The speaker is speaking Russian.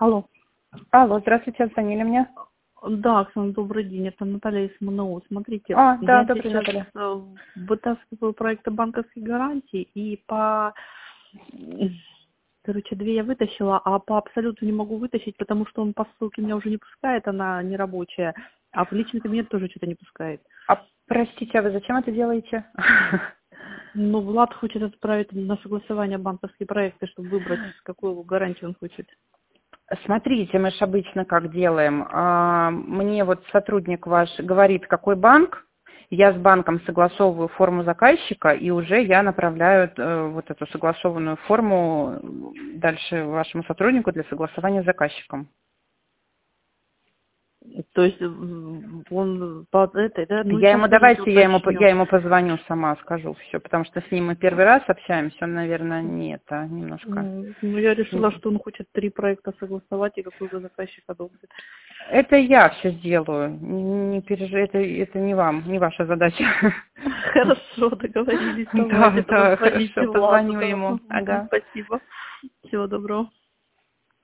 Алло. Алло, здравствуйте, звонили мне. Да, Оксана, добрый день. Это Наталья из МНО. Смотрите, Да, я добрый, сейчас Наталья. вытаскиваю проекты банковских гарантий, и короче, 2 я вытащила, а по абсолюту не могу вытащить, потому что он по ссылке меня уже не пускает, она нерабочая, а в личный кабинет тоже что-то не пускает. Простите, а вы зачем это делаете? Ну, Влад хочет отправить на согласование банковские проекты, чтобы выбрать, какую гарантию он хочет. Смотрите, мы же обычно как делаем. Мне вот сотрудник ваш говорит, какой банк, я с банком согласовываю форму заказчика, и уже я направляю вот эту согласованную форму дальше вашему сотруднику для согласования с заказчиком. То есть он по этой, да? Ну, Я сейчас ему, скажите, давайте, я уточню. ему позвоню сама, скажу все, потому что с ним мы первый раз общаемся, он, наверное, не это, немножко. Ну, я решила, что он хочет 3 проекта согласовать, и какой бы заказчик одобрит. Это я все сделаю, не это не вам, не ваша задача. Хорошо, договорились. Да, Давайте, тогда да, звоните хорошо, Владу. позвоню Да. ему, ага. Спасибо. Всего доброго.